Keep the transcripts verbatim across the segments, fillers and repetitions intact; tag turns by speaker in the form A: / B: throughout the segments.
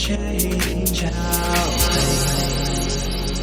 A: change our fate.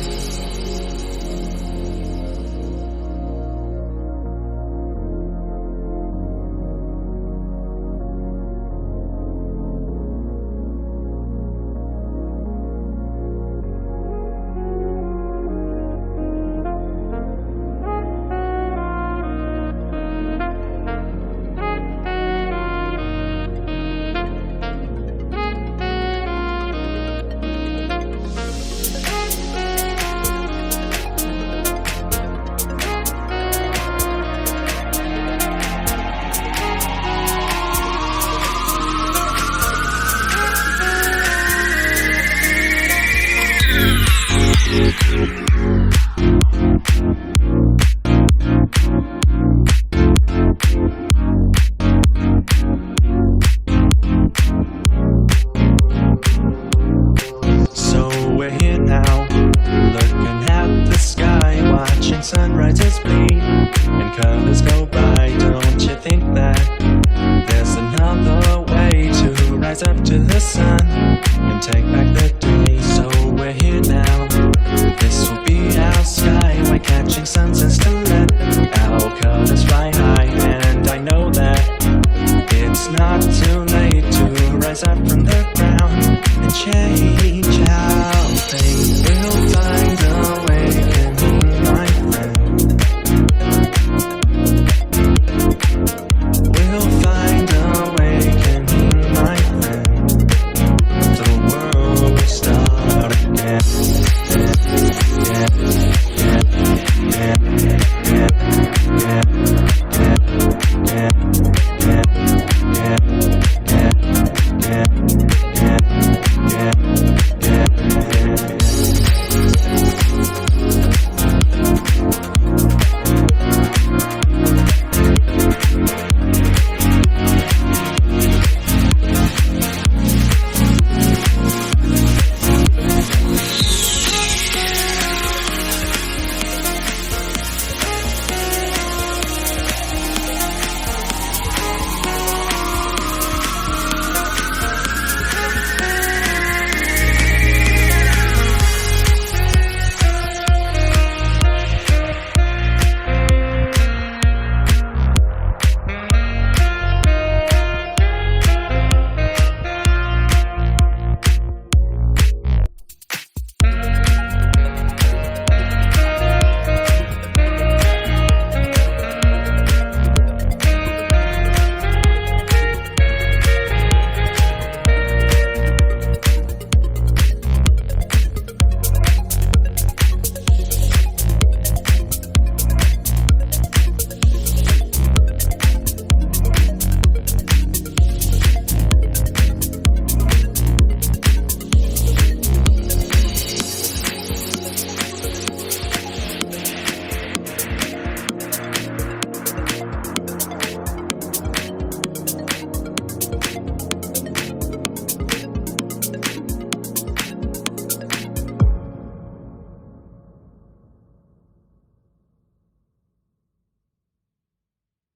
A: So we're here now, looking at the sky, watching sunrises bleed and colors go by. Don't you think that there's another way to rise up to the sun and take back the day? So we're here now, this will be our sky. We're catching sunsets to let our colors fly high. And I know that it's not too late to rise up from the ground and change